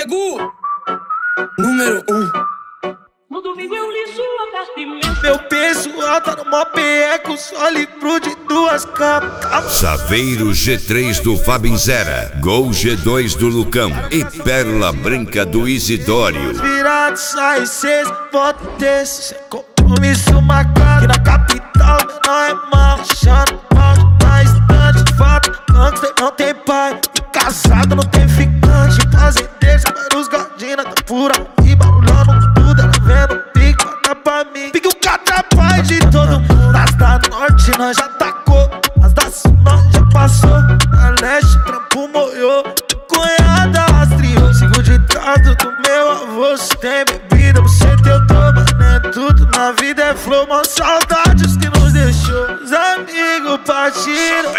Lago número 1. No domingo eu li sua carta imensa. Meu pessoal tá no mó PE, só livro de 2 capas. Saveiro G3 do Fabinzera, Gol G2 do Lucão e Pérola Branca do Isidório. Virados, sai 6, voto desse, sem compromisso marcado. Que na capital não é mal, achando mal na estante. De fato, gangster não tem pai, e casado não tem ficante. Fazendeiro, vários gardina, tá por aí, barulhando tudo, ela vendo pique, manda pra mim. Pique o catrapaz de todo mundo. As da norte nós já tacou, as da sul nós já passou. Na leste, trampo moiô, cunhada rastreou. Sigo o ditado do meu avô, se tem bebida, você teu toma, né? Tudo na vida é flow, mó saudades que nos deixou. Os amigos partiram,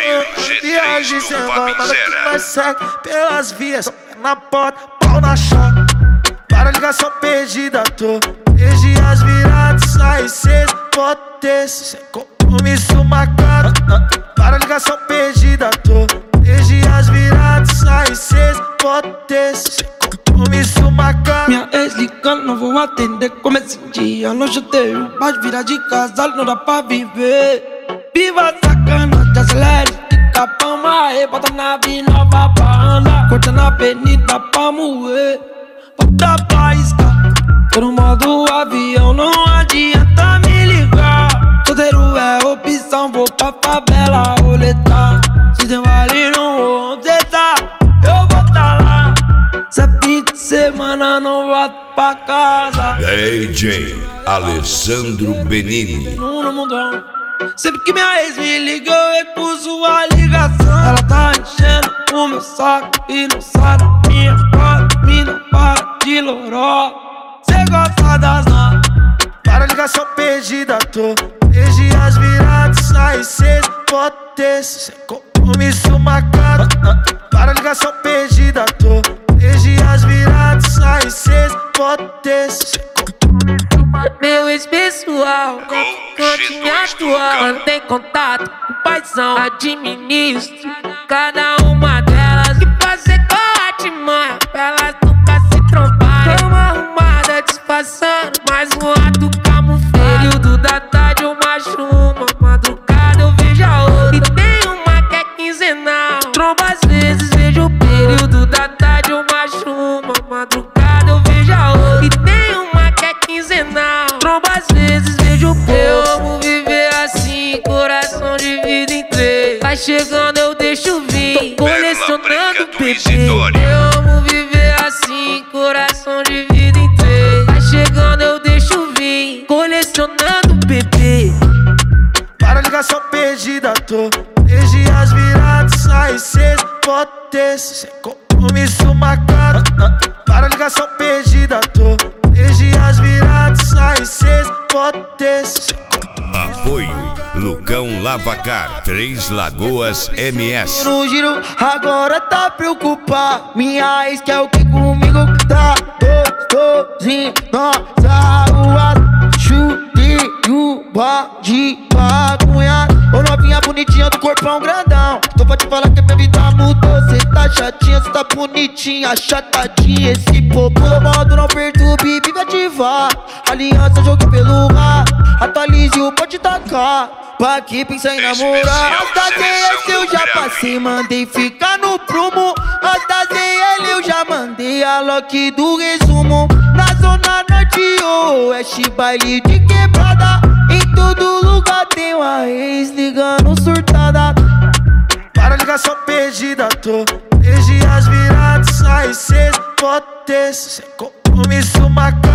viagem sem volta, nada que nós segue pelas vias, na porta, pau na chota. Para ligação perdida, tô desde as viradas, sai 6, voto desse, sem compromisso marcado. Para ligação perdida, tô desde as viradas, sai 6, voto desse, sem compromisso marcado. Minha ex ligando, não vou atender. Como esse dia, não judeio, mas virar de casal não dá pra viver. Viva sacanagem, acelere, fica pra marrer. Bota nave nova pra andar, corta na avenida pra moer. Bota pra iscar, tô no modo avião, não adianta me ligar. Solteiro é opção, vou pra favela roletar. Se tem vale não vou onde tá, eu vou tá lá. Se é fim de semana não volto pra casa. DJ Alessandro Benini. No mundão. Sempre que minha ex me liga eu recuso a ligação. Ela tá enchendo o meu saco e não sai da minha foto. Mina para de loró, cê gosta das nada. Para ligação perdida, tô desde as viradas, sai 6, voto desse, sem compromisso marcado. Para ligação perdida, tô desde as viradas, sai 6, voto desse, sem compromisso marcado. Meu ex-pessoal, continha atual. Mantém contato com o paizão, administro cada uma delas. E fazer com a artimanha, pra elas nunca se trombarem. Deu uma arrumada disfarçando, mais um ato camuflado. Período da tarde eu macho uma, madrugada eu vejo a outra. E tem uma que é quinzenal, tromba às vezes vejo o período da tarde eu macho uma, madrugada eu vejo a outra. E tem uma que é quinzenal, tromba às vezes vejo o período. Eu amo viver assim, coração dividido em 3. Vai chegando eu deixo vir, colecionando bebê. Eu amo viver assim, coração dividido em 3. Vai chegando eu deixo vir, colecionando bebê. Para ligação perdida, tô desde as viradas, sai 6, voto desse, sem compromisso marcado. Para ligação perdida, tô desde as viradas, sai 6, voto desse, sem compromisso. Apoio Lucão Lavacar, 3 Lagoas MS. No giro, agora tá preocupado. Minha ex quer o que comigo tá gostosinho. Nossa rua, chuteio, bode, bagulhado. Ô novinha bonitinha do corpão grandão, tô pra te falar que a minha vida mudou. Cê tá chatinha, cê tá bonitinha, achatadinha. Esse popô modo não perturbe, vive ativar. Aliança, joguei pelo ar, atualize o pode tacar. Pra que pensa em namorar? As da ZS eu já passei, mandei ficar no prumo. As da ZL eu já mandei a lock do resumo. Na zona norte ou oeste, baile de quebrada. Em todo lugar tem uma ex ligando surtada. Para ligação perdida, tô desde as viradas, sai 6, voto desse, sem compromisso marcado.